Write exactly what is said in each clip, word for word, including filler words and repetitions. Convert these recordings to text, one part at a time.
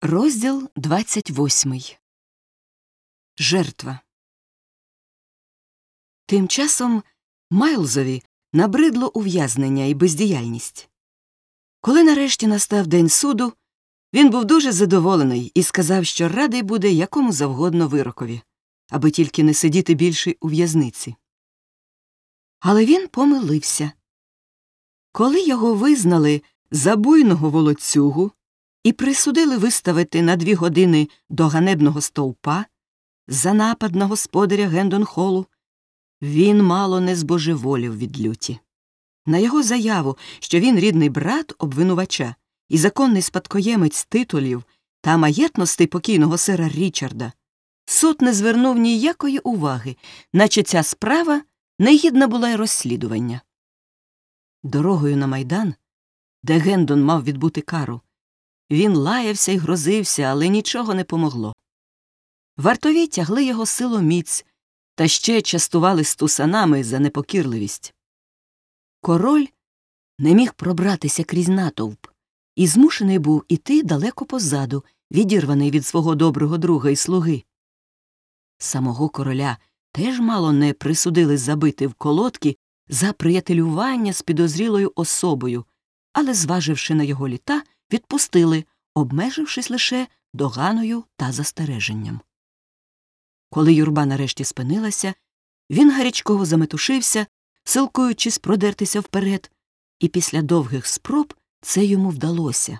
Розділ двадцять восьмий. Жертва. Тим часом Майлзові набридло ув'язнення і бездіяльність. Коли нарешті настав день суду, він був дуже задоволений і сказав, що радий буде якому завгодно вирокові, аби тільки не сидіти більше у в'язниці. Але він помилився. Коли його визнали за буйного волоцюгу і присудили виставити на дві години до ганебного стовпа за напад на господаря Гендон-Холу, він мало не збожеволів від люті. На його заяву, що він рідний брат обвинувача і законний спадкоємець титулів та маєтностей покійного сера Річарда, суд не звернув ніякої уваги, наче ця справа не гідна була й розслідування. Дорогою на Майдан, де Гендон мав відбути кару, він лаявся й грозився, але нічого не помогло. Вартові тягли його силоміць та ще частували стусанами за непокірливість. Король не міг пробратися крізь натовп і змушений був іти далеко позаду, відірваний від свого доброго друга і слуги. Самого короля теж мало не присудили забити в колодки за приятелювання з підозрілою особою, але, зваживши на його літа, відпустили, обмежившись лише доганою та застереженням. Коли юрба нарешті спинилася, він гарячково заметушився, силкуючись продертися вперед, і після довгих спроб це йому вдалося.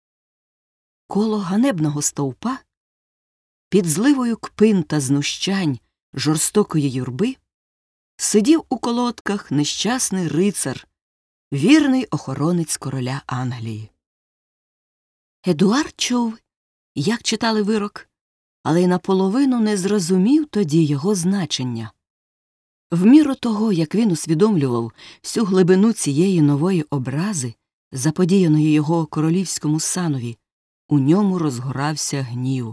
Коло ганебного стовпа, під зливою кпин та знущань жорстокої юрби, сидів у колодках нещасний рицар, вірний охоронець короля Англії. Едуард чув, як читали вирок, але й наполовину не зрозумів тоді його значення. В міру того, як він усвідомлював всю глибину цієї нової образи, заподіяної його королівському санові, у ньому розгорався гнів.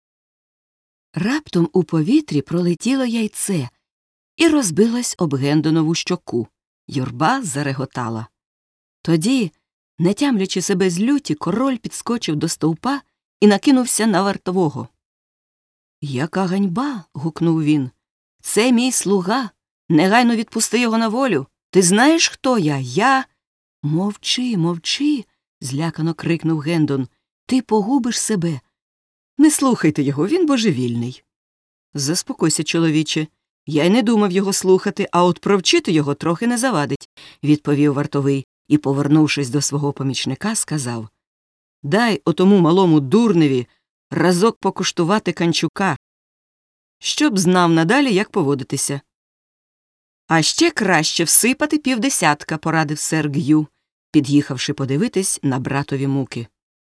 Раптом у повітрі пролетіло яйце і розбилось об Гендонову щоку. Юрба зареготала. Тоді, не тямлячи себе з люті, король підскочив до стовпа і накинувся на вартового. «Яка ганьба!» – гукнув він. «Це мій слуга! Негайно відпусти його на волю! Ти знаєш, хто я? Я...» «Мовчи, мовчи!» – злякано крикнув Гендон. «Ти погубиш себе! Не слухайте його, він божевільний!» «Заспокойся, чоловіче, я й не думав його слухати, а от провчити його трохи не завадить», – відповів вартовий і, повернувшись до свого помічника, сказав: «Дай отому малому дурневі разок покуштувати канчука, щоб знав надалі, як поводитися». «А ще краще всипати півдесятка», – порадив сер Г'ю, під'їхавши подивитись на братові муки.